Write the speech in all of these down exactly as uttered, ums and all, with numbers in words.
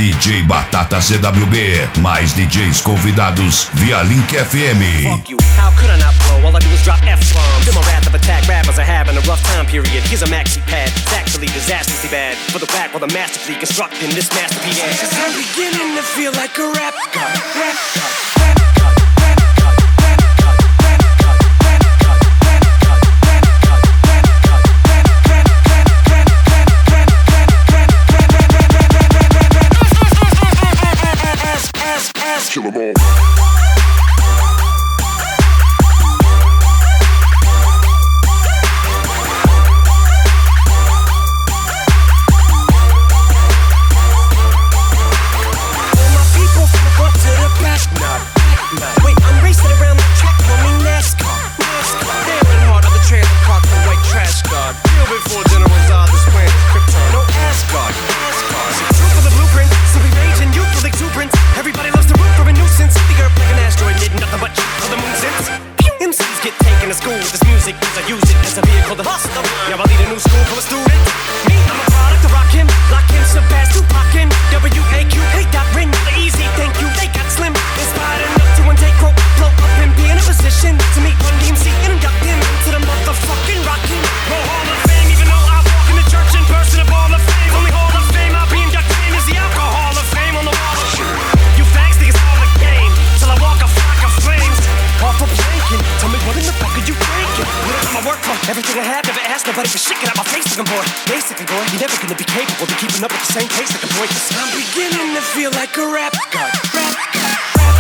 D J Batata C W B, mais D Js convidados via Link F M. Fuck you, how could I not blow? All I do is drop F-bombs. Feel my wrath of attack rappers are having a rough time period. Here's a maxi pad, it's actually disastrously bad. For the back while the masterfully constructing this masterpiece. Cause I'm beginning to feel like a rap god, rap god. Kill 'em all. Everything I have, never asked nobody for shit. Get out my face looking boy. Basically, boy, you're never gonna be capable of keeping up with the same pace like a boy. Cause I'm beginning to feel like a rap god. Rap god.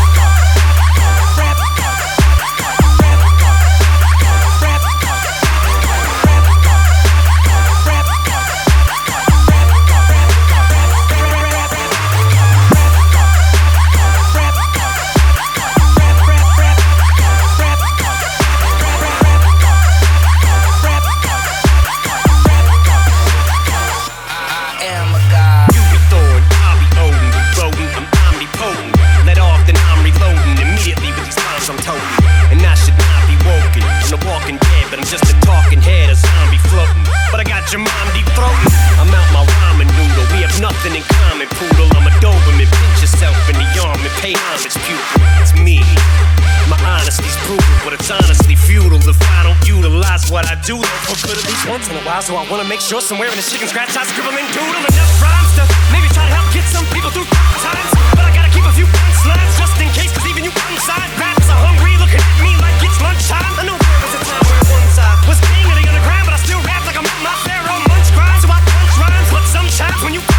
Nothing in common, poodle. I'm a Doberman. Pinch yourself in the arm and pay homage, pupil. It's me. My honesty's brutal, but it's honestly futile if I don't utilize what I do. For good at least once in a while, so I wanna make sure somewhere in the chicken scratch I scribble and doodle enough rhymes to maybe try to help get some people through tough times. But I gotta keep a few punchlines just in case, cause even you inside rappers are hungry, looking at me like it's lunchtime. I know there was a time where one side was king of the underground, but I still rap like I'm on my pharaoh munch grind. So I punch rhymes, but sometimes when you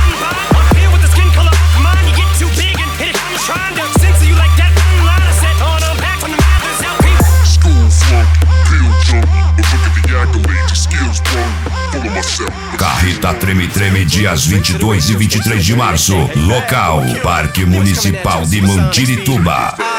trying to censor you like that one line I said on a back from the Mathers L P. School flunk, field jump, but look at the accolades, your skills grown, full of myself. Carreta Treme Treme, dias vinte e dois e vinte e três de março. Local, Parque Municipal de Montirituba.